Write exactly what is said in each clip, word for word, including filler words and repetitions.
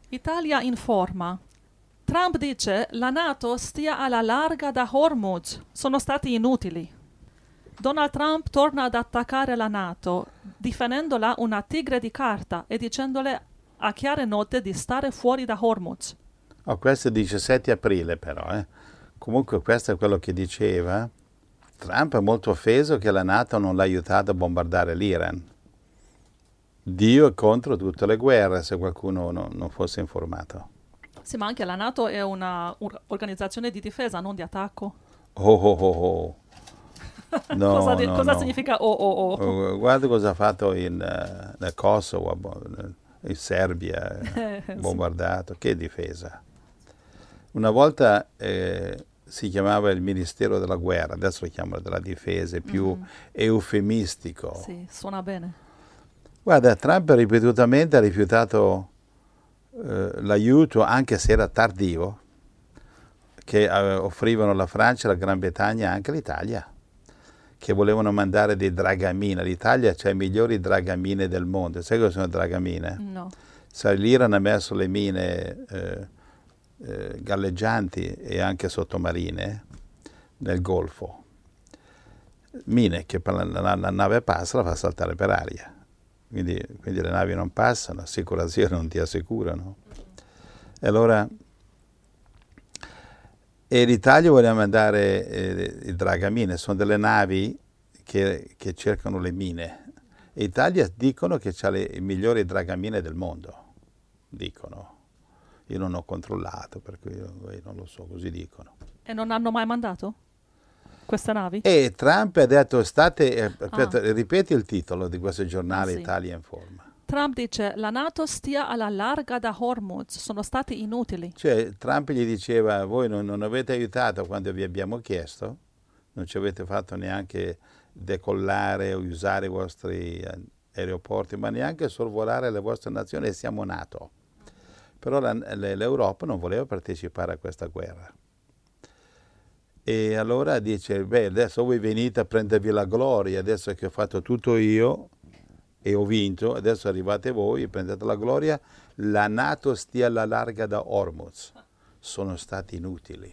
Italia informa. Trump dice la NATO stia alla larga da Hormuz. Sono stati inutili. Donald Trump torna ad attaccare la NATO, definendola una tigre di carta e dicendole a chiare note di stare fuori da Hormuz. Oh, questo è il diciassette aprile però, eh. Comunque questo è quello che diceva. Trump è molto offeso che la NATO non l'ha aiutato a bombardare l'Iran. Dio è contro tutte le guerre, se qualcuno no, non fosse informato. Sì, ma anche la NATO è una organizzazione di difesa, non di attacco. Oh oh oh oh. No, cosa di- no, cosa no. significa oh oh oh? Oh, guarda cosa ha fatto in, eh, nel Kosovo, bo- in Serbia, Eh, sì. bombardato. Che difesa. Una volta eh, si chiamava il Ministero della Guerra, adesso lo chiamano della difesa, è più Mhm. eufemistico. Sì, suona bene. Guarda, Trump ripetutamente ha rifiutato eh, l'aiuto, anche se era tardivo, che eh, offrivano la Francia, la Gran Bretagna e anche l'Italia, che volevano mandare dei dragamine. L'Italia c'ha i migliori dragamine del mondo. Sai cosa sono dragamine? No. Sai, l'Iran ha messo le mine eh, eh, galleggianti e anche sottomarine nel Golfo. Mine che per la, la, la nave passa, la fa saltare per aria. Quindi, quindi le navi non passano, assicurazioni non ti assicurano. E allora e l'Italia voleva mandare eh, i dragamine, sono delle navi che, che cercano le mine. E l'Italia dicono che ha le, le migliori dragamine del mondo, dicono. Io non ho controllato, per cui io, io non lo so, così dicono. E non hanno mai mandato queste navi? E Trump ha detto, state, eh, aspetta, Ah. ripeti il titolo di questo giornale Ah, sì. Italia Informa. Trump dice la NATO stia alla larga da Hormuz. Sono stati inutili. Cioè Trump gli diceva, voi non, non avete aiutato quando vi abbiamo chiesto, non ci avete fatto neanche decollare o usare i vostri aeroporti, ma neanche sorvolare le vostre nazioni e siamo NATO. Però la, l'Europa non voleva partecipare a questa guerra. E allora dice, beh, adesso voi venite a prendervi la gloria, adesso che ho fatto tutto io e ho vinto, adesso arrivate voi e prendete la gloria, la NATO stia alla larga da Hormuz. Sono stati inutili.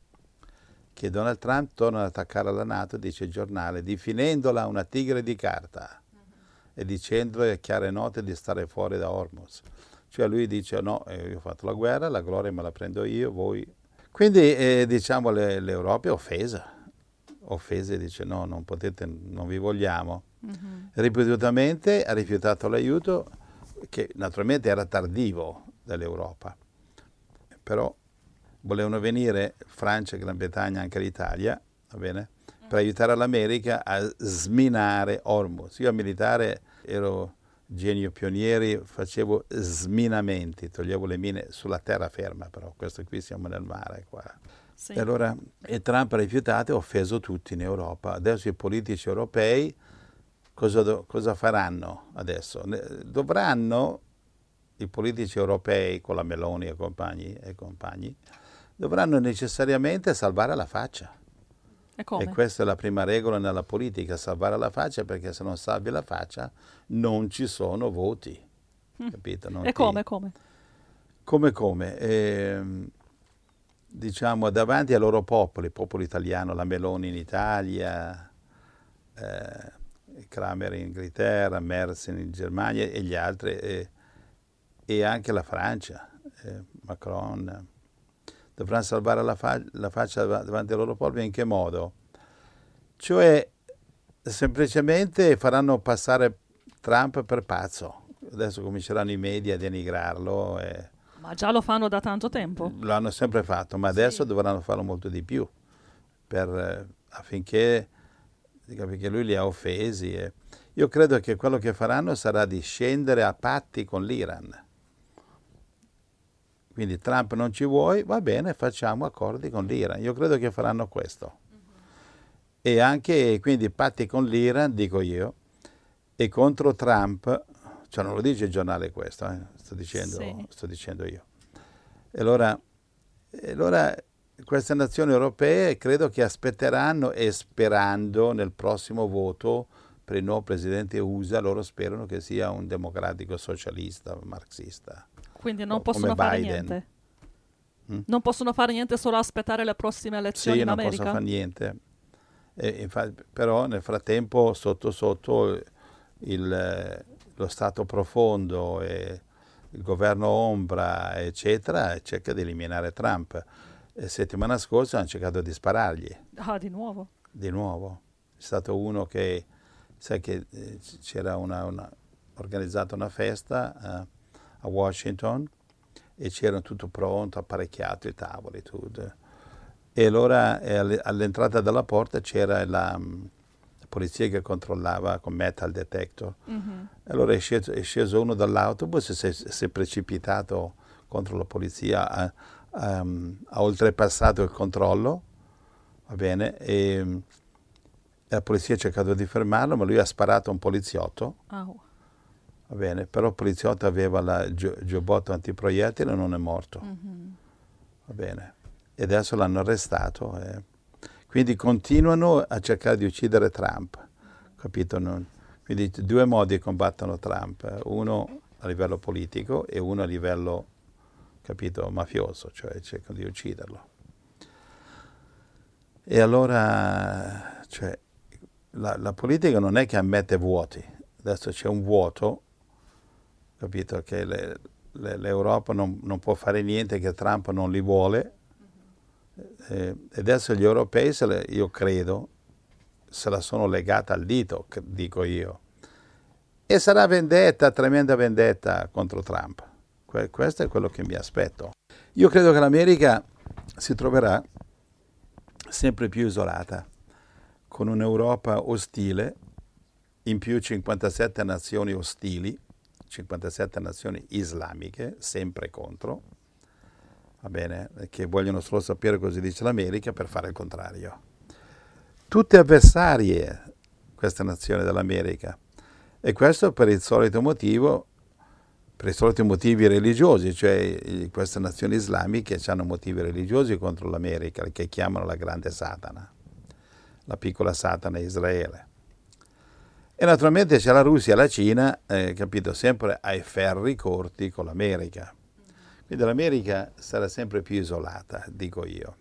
Che Donald Trump torna ad attaccare la NATO, dice il giornale, definendola una tigre di carta e dicendole a chiare note di stare fuori da Hormuz. Cioè lui dice no, eh, io ho fatto la guerra, la gloria me la prendo io, voi... Quindi eh, diciamo le, l'Europa è offesa, offesa e dice no, non potete, non vi vogliamo. Mm-hmm. Ripetutamente ha rifiutato l'aiuto che naturalmente era tardivo dall'Europa, però volevano venire Francia, Gran Bretagna, anche l'Italia, va bene, per aiutare l'America a sminare Hormuz. Io a militare ero genio pionieri, facevo sminamenti, toglievo le mine sulla terraferma, però questo qui siamo nel mare qua. Sì. E allora e Trump ha rifiutato e ha offeso tutti in Europa. Adesso i politici europei cosa, do, cosa faranno adesso? Dovranno, i politici europei con la Meloni e compagni, e compagni dovranno necessariamente salvare la faccia. E come? E questa è la prima regola nella politica, salvare la faccia, perché se non salvi la faccia non ci sono voti. Mm. Capito? Non e ti... come, come? Come, come? Eh, diciamo, davanti ai loro popoli, il popolo italiano, la Meloni in Italia, eh, Kramer in Inghilterra, Merz in Germania e gli altri, eh, e anche la Francia, eh, Macron... dovranno salvare la, fa- la faccia davanti ai loro popoli. In che modo? Cioè, semplicemente faranno passare Trump per pazzo. Adesso cominceranno i media a denigrarlo. E ma già lo fanno da tanto tempo. L'hanno sempre fatto, ma adesso sì. dovranno farlo molto di più, per, affinché perché lui li ha offesi. E io credo che quello che faranno sarà di scendere a patti con l'Iran. Quindi Trump non ci vuoi, va bene, facciamo accordi con l'Iran. Io credo che faranno questo. Uh-huh. E anche, quindi, patti con l'Iran, dico io, e contro Trump, cioè non lo dice il giornale questo, eh, sto, dicendo, sì. sto dicendo io. E allora, e allora queste nazioni europee credo che aspetteranno e sperando nel prossimo voto per il nuovo presidente U S A, loro sperano che sia un democratico socialista, marxista. Quindi non o possono come fare Biden. niente. Mm? Non possono fare niente, solo aspettare le prossime elezioni Sì, in non America? posso fare niente. E infatti, però nel frattempo sotto sotto il, eh, lo Stato profondo e il governo ombra, eccetera, cerca di eliminare Trump. E settimana scorsa hanno cercato di sparargli Ah, di nuovo? di nuovo. È stato uno che, sai che eh, c'era una, una organizzata una festa eh, a Washington e c'era tutto pronto, apparecchiato, i tavoli, tutto. E allora eh, alle- all'entrata della porta c'era la, mm, la polizia che controllava con metal detector. Mhm. Allora è sceso, è sceso uno dall'autobus e si è, si è precipitato contro la polizia, ha, ha- ha oltrepassato il controllo, va bene, e mm, la polizia ha cercato di fermarlo, ma lui ha sparato a un poliziotto, Au. va bene, però il poliziotto aveva la- il gio- giubbotto antiproiettile e non è morto, Mhm. va bene. E adesso l'hanno arrestato. eh. Quindi continuano a cercare di uccidere Trump, capito? Non- Quindi due modi combattono Trump, uno a livello politico e uno a livello, capito, mafioso, cioè cercano di ucciderlo. E allora, cioè, la, la politica non è che ammette vuoti, adesso c'è un vuoto, capito, che le- le- l'Europa non, non può fare niente, che Trump non li vuole, eh, e adesso gli europei, se le- io credo, se la sono legata al dito, che- dico io. E sarà vendetta, tremenda vendetta contro Trump. Que- questo è quello che mi aspetto. Io credo che l'America si troverà sempre più isolata, con un'Europa ostile, in più cinquantasette nazioni ostili, cinquantasette nazioni islamiche, sempre contro, va bene, che vogliono solo sapere cosa dice l'America per fare il contrario. Tutte avversarie, queste nazioni dell'America. E questo per il solito motivo, per i soliti motivi religiosi, cioè eh, queste nazioni islamiche hanno motivi religiosi contro l'America, che chiamano la grande Satana, la piccola Satana Israele. E naturalmente c'è la Russia e la Cina, eh, capito, sempre ai ferri corti con l'America. Quindi l'America sarà sempre più isolata, dico io.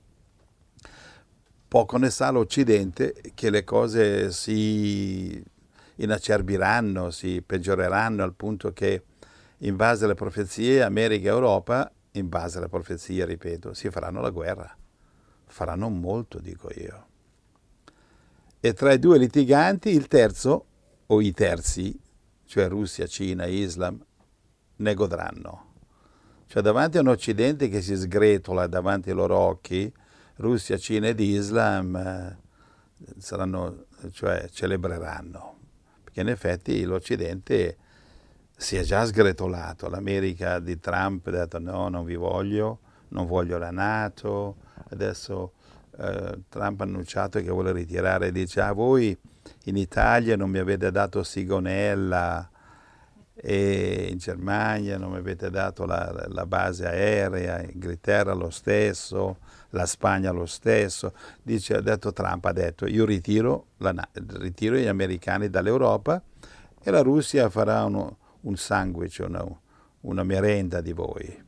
Poco ne sa l'Occidente che le cose si inacerbiranno, si peggioreranno al punto che in base alle profezie America e Europa, in base alle profezie, ripeto, si faranno la guerra. Faranno molto, dico io. E tra i due litiganti il terzo, o i terzi, cioè Russia, Cina, Islam, ne godranno. Cioè davanti a un Occidente che si sgretola davanti ai loro occhi, Russia, Cina ed Islam eh, saranno, cioè celebreranno. Perché in effetti l'Occidente si è già sgretolato. L'America di Trump ha detto no, non vi voglio, non voglio la NATO. Adesso eh, Trump ha annunciato che vuole ritirare, dice ah voi in Italia non mi avete dato Sigonella e in Germania non mi avete dato la, la base aerea, in Inghilterra lo stesso, la Spagna lo stesso. Dice, ha detto Trump, ha detto io ritiro, la, ritiro gli americani dall'Europa e la Russia farà uno, un sandwich, una, una merenda di voi.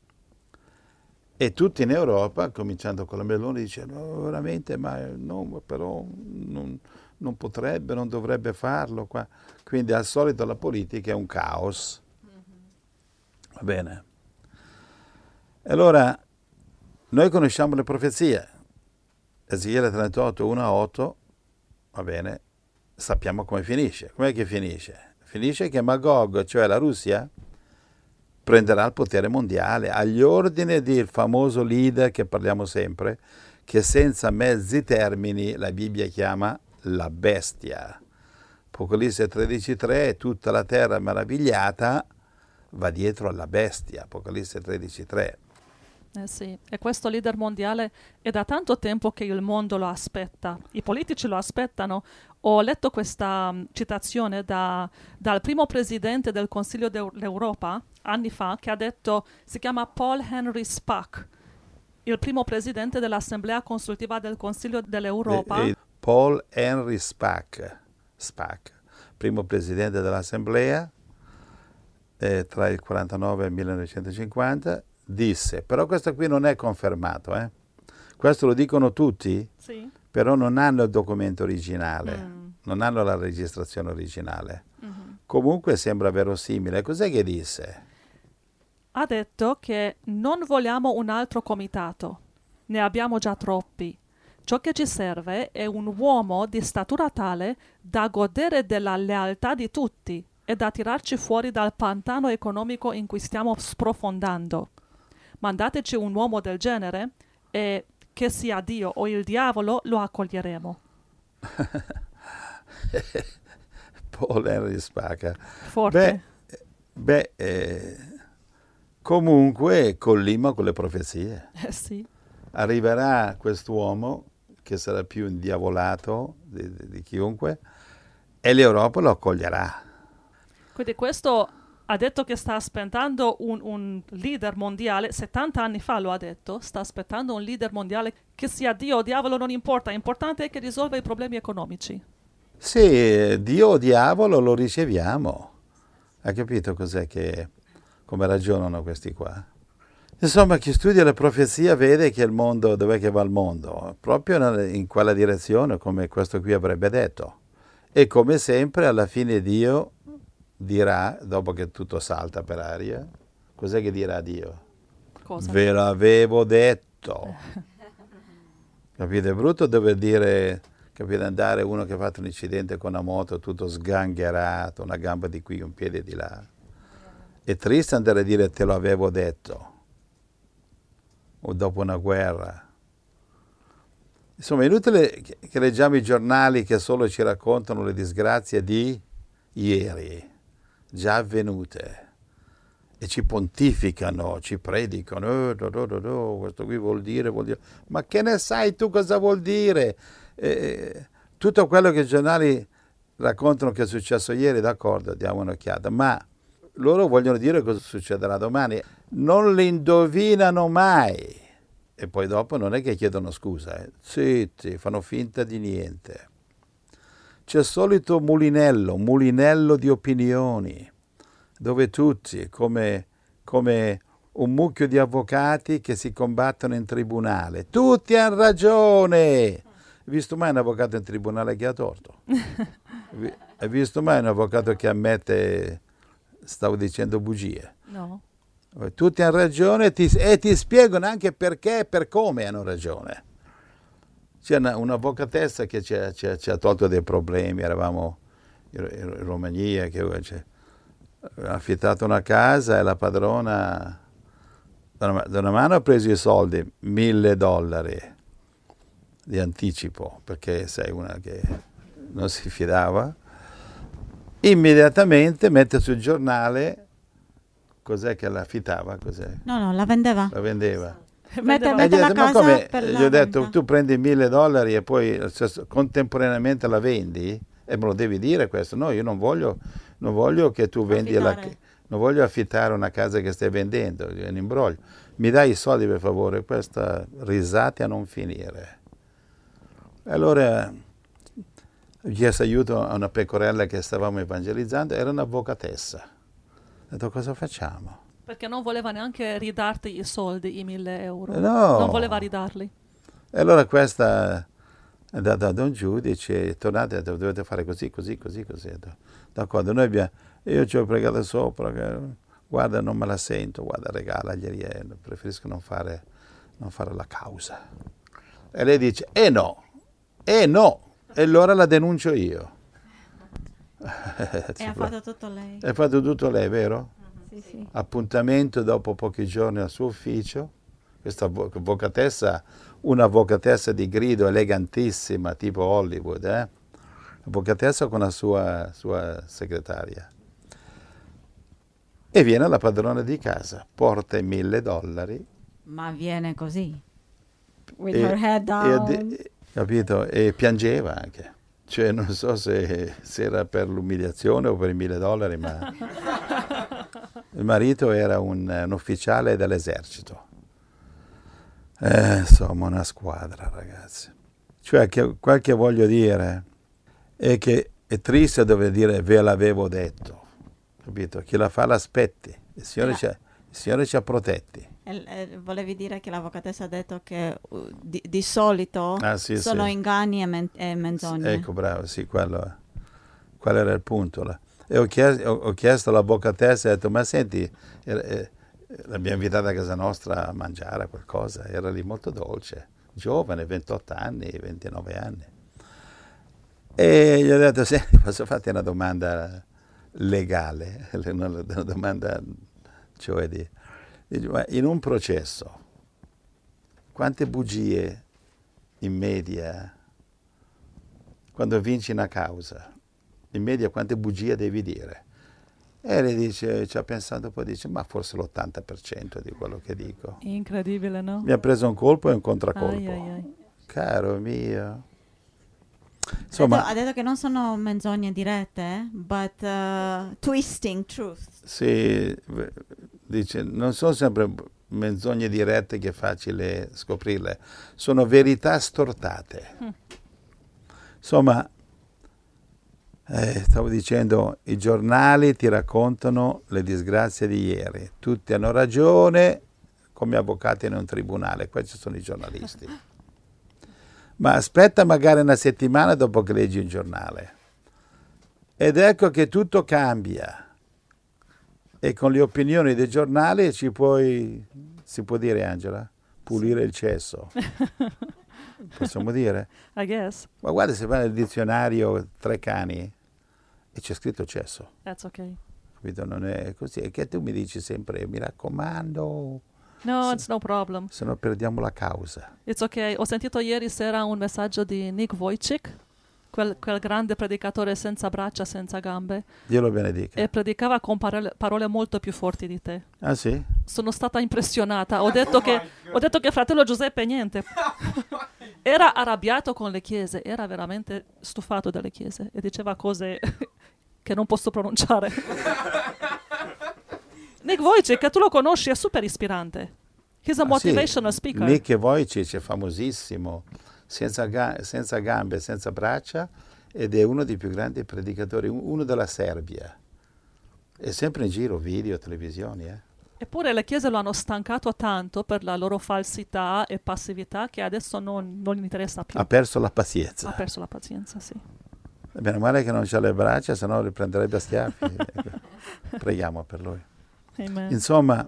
E tutti in Europa, cominciando con la Meloni, dicono veramente, ma no, però non, non potrebbe, non dovrebbe farlo qua. Quindi al solito la politica è un caos. Va bene. E allora noi conosciamo le profezie. Ezechiele trentotto, uno a otto, va bene, sappiamo come finisce. Com'è che finisce? Finisce che Magog, cioè la Russia, prenderà il potere mondiale agli ordini del famoso leader che parliamo sempre, che senza mezzi termini la Bibbia chiama la bestia. Apocalisse tredici tre, tutta la terra meravigliata va dietro alla bestia. Apocalisse tredici tre. Eh sì, e questo leader mondiale è da tanto tempo che il mondo lo aspetta, i politici lo aspettano. Ho letto questa um, citazione da, dal primo presidente del Consiglio dell'Europa anni fa, che ha detto, si chiama Paul Henry Spaak, il primo presidente dell'Assemblea Consultiva del Consiglio dell'Europa. E, e Paul Henry Spaak, Spaak, primo presidente dell'Assemblea, eh, tra il quarantanove e il millenovecentocinquanta, disse, però questo qui non è confermato, eh? Questo lo dicono tutti, Sì. però non hanno il documento originale, Mm. non hanno la registrazione originale. Mm-hmm. Comunque sembra verosimile. Cos'è che disse? Ha detto che non vogliamo un altro comitato, ne abbiamo già troppi. Ciò che ci serve è un uomo di statura tale da godere della lealtà di tutti e da tirarci fuori dal pantano economico in cui stiamo sprofondando. Mandateci un uomo del genere e, che sia Dio o il diavolo, lo accoglieremo. Paul Henry spacca. Forte. Beh, beh eh, comunque collima con le profezie. Eh sì. Arriverà quest'uomo che sarà più indiavolato di, di, di chiunque e l'Europa lo accoglierà. Quindi questo ha detto che sta aspettando un, un leader mondiale, settanta anni fa lo ha detto, sta aspettando un leader mondiale che sia Dio o diavolo, non importa, l'importante è che risolva i problemi economici. Sì, Dio o diavolo lo riceviamo. Hai capito cos'è che, come ragionano questi qua? Insomma, chi studia la profezia vede che il mondo, dov'è che va il mondo? Proprio in quella direzione, come questo qui avrebbe detto. E come sempre, alla fine Dio dirà, dopo che tutto salta per aria, cos'è che dirà Dio? Cosa? Ve l'avevo detto. Capite? È brutto dover dire, capite, andare uno che ha fatto un incidente con una moto tutto sgangherato, una gamba di qui, un piede di là. È triste andare a dire te lo avevo detto. O dopo una guerra. Insomma, è inutile che leggiamo i giornali che solo ci raccontano le disgrazie di ieri, già avvenute, e ci pontificano, ci predicano, eh, do, do, do, do, questo qui vuol dire, vuol dire. Ma che ne sai tu cosa vuol dire? Eh, tutto quello che i giornali raccontano che è successo ieri, d'accordo, diamo un'occhiata, ma loro vogliono dire cosa succederà domani. Non li indovinano mai e poi dopo non è che chiedono scusa, eh. Zitti, fanno finta di niente. C'è il solito mulinello, mulinello di opinioni, dove tutti, come, come un mucchio di avvocati che si combattono in tribunale, tutti hanno ragione. Hai visto mai un avvocato in tribunale che ha torto? Hai visto mai un avvocato che ammette stavo dicendo bugie? No. Tutti hanno ragione ti, e ti spiegano anche perché e per come hanno ragione. C'è una, un'avvocatessa che ci ha, ci, ha, ci ha tolto dei problemi, eravamo in, in Romania, che ha affittato una casa e la padrona da una, da una mano ha preso i soldi, mille dollari di anticipo, perché sei una che non si fidava, immediatamente mette sul giornale. Cos'è che la affittava? Cos'è? No, no, la vendeva. La vendeva. Mette, E mette gli ho la detto, ma casa come? per la Gli ho detto, venta. tu prendi mille dollari e poi contemporaneamente la vendi? E me lo devi dire questo. No, io non voglio, non voglio che tu vendi la, Affittare. non voglio affittare una casa che stai vendendo, è un imbroglio. Mi dai i soldi per favore? Questa risate a non finire. E allora ho chiesto aiuto a una pecorella che stavamo evangelizzando, era un'avvocatessa. Ho detto, cosa facciamo? Perché non voleva neanche ridarti i soldi, i mille euro. No. Non voleva ridarli. E allora questa è andata da un giudice, tornate, dovete fare così, così, così, così. D'accordo, noi abbiamo, io ci ho pregato sopra, che, guarda, non me la sento, guarda, regalaglieli, eh, preferisco non fare, non fare la causa. E lei dice, eh no, eh no, e allora la denuncio io. E ha fatto tutto lei. Hai fatto tutto lei, vero? Sì, sì. Appuntamento dopo pochi giorni al suo ufficio, questa avvocatessa, un'avvocatessa di grido elegantissima, tipo Hollywood, eh? Avvocatessa con la sua, sua segretaria. E viene la padrona di casa, porta i mille dollari. Ma viene così, with E, her head down. e, capito? E piangeva anche. Cioè, non so se, se era per l'umiliazione o per i mille dollari, ma il marito era un, un ufficiale dell'esercito. Eh, insomma, una squadra, ragazzi. Cioè, che, quel che voglio dire è che è triste dover dire ve l'avevo detto. capito? Chi la fa l'aspetti. Il Signore, La- ci ha, il Signore ci ha protetti. E- e volevi dire che l'avvocatessa ha detto che uh, di, di solito Ah, sì, sono sì. inganni e, men- e Sì, menzogne. ecco, bravo, sì, quello, quello era il punto. là. E ho chiesto, ho, ho chiesto all'avvocatessa, ho detto, ma senti, eh, eh, l'abbiamo invitata a casa nostra a mangiare qualcosa, era lì molto dolce, giovane, ventotto anni, ventinove anni. E gli ho detto, senti, posso farti una domanda legale, una, una domanda, cioè di, dice, ma in un processo, quante bugie in media, quando vinci una causa, in media quante bugie devi dire? E lei dice, ci ha pensato un po', dice, ma forse l'ottanta per cento di quello che dico. Incredibile, no? Mi ha preso un colpo e un Ai, contraccolpo. ai, ai. Caro mio. Ha detto, Insomma, ha detto che non sono menzogne dirette, eh, but uh, twisting truth. sì, dice, non sono sempre menzogne dirette che è facile scoprirle, sono verità stortate. Mm. Insomma, eh, stavo dicendo, i giornali ti raccontano le disgrazie di ieri, tutti hanno ragione come avvocati in un tribunale, questi sono i giornalisti. Ma aspetta magari una settimana dopo che leggi il giornale ed ecco che tutto cambia. E con le opinioni dei giornali ci puoi, si può dire, Angela, pulire il cesso. Possiamo dire? I guess. Ma guarda, se vai nel dizionario Treccani e c'è scritto cesso, That's okay. capito? Non è così. E che tu mi dici sempre, mi raccomando, No, Sì. it's no problem. se no perdiamo la causa. It's okay. Ho sentito ieri sera un messaggio di Nick Vujicic, quel, quel grande predicatore senza braccia, senza gambe, Dio lo benedica. e predicava con parole, parole molto più forti di te. Ah sì? Sono stata impressionata. Ho detto che, ho detto che fratello Giuseppe niente. Era arrabbiato con le chiese, era veramente stufato dalle chiese e diceva cose che non posso pronunciare. Nick Vujicic, tu lo conosci, è super ispirante. He's a Ah, sì. motivational speaker. Nick Vujicic è famosissimo, senza, ga- senza gambe, senza braccia, ed è uno dei più grandi predicatori, un- uno della Serbia. È sempre in giro, video, televisioni. Eh. Eppure le chiese lo hanno stancato tanto per la loro falsità e passività che adesso non, non gli interessa più. Ha perso la pazienza. Ha perso la pazienza, sì. Meno male che non c'ha le braccia, se no li prenderebbe a schiaffi. Preghiamo per lui. Amen. Insomma,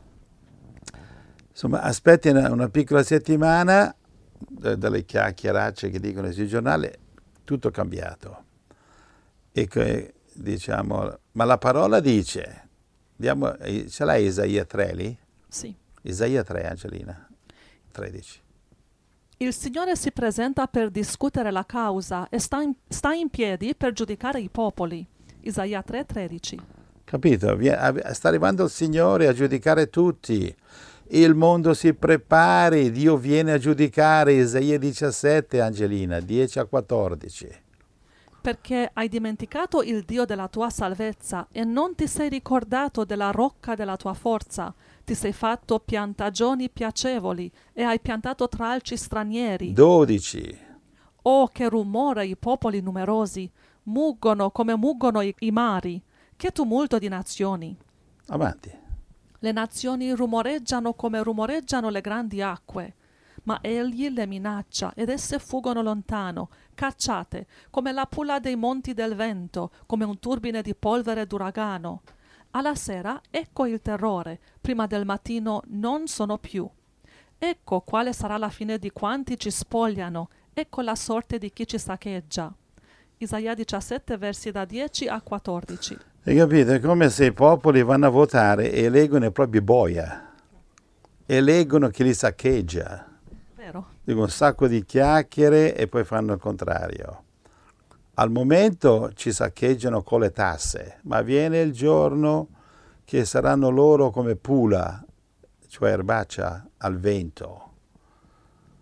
insomma aspetti una, una piccola settimana d- dalle chiacchieracce che dicono sui giornali, tutto cambiato. E che, diciamo, ma la parola dice, diamo, eh, ce l'hai Isaia tre lì? Sì. Isaia tre, Angelina, tredici. Il Signore si presenta per discutere la causa e sta in, sta in piedi per giudicare i popoli. Isaia tre tredici. Capito? Vie- av- Sta arrivando il Signore a giudicare tutti. Il mondo si prepari, Dio viene a giudicare. Isaia diciassette, Angelina, dieci a quattordici. Perché hai dimenticato il Dio della tua salvezza e non ti sei ricordato della rocca della tua forza. Ti sei fatto piantagioni piacevoli e hai piantato tralci stranieri. dodici. Oh, che rumore i popoli numerosi! Muggono come muggono i, i mari. Che tumulto di nazioni! Avanti. Le nazioni rumoreggiano come rumoreggiano le grandi acque. Ma egli le minaccia ed esse fuggono lontano, cacciate, come la pulla dei monti del vento, come un turbine di polvere d'uragano. Alla sera ecco il terrore, prima del mattino non sono più. Ecco quale sarà la fine di quanti ci spogliano, ecco la sorte di chi ci saccheggia. Isaia diciassette, versi da dieci a quattordici. Hai capito? È come se i popoli vanno a votare e eleggono i propri boia. Eleggono chi li saccheggia. Vero? Dicono un sacco di chiacchiere e poi fanno il contrario. Al momento ci saccheggiano con le tasse, ma viene il giorno che saranno loro come pula, cioè erbaccia al vento.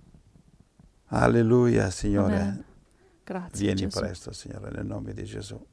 Alleluia, Signore. Amen. Grazie, Vieni Gesù. presto, Signore, nel nome di Gesù.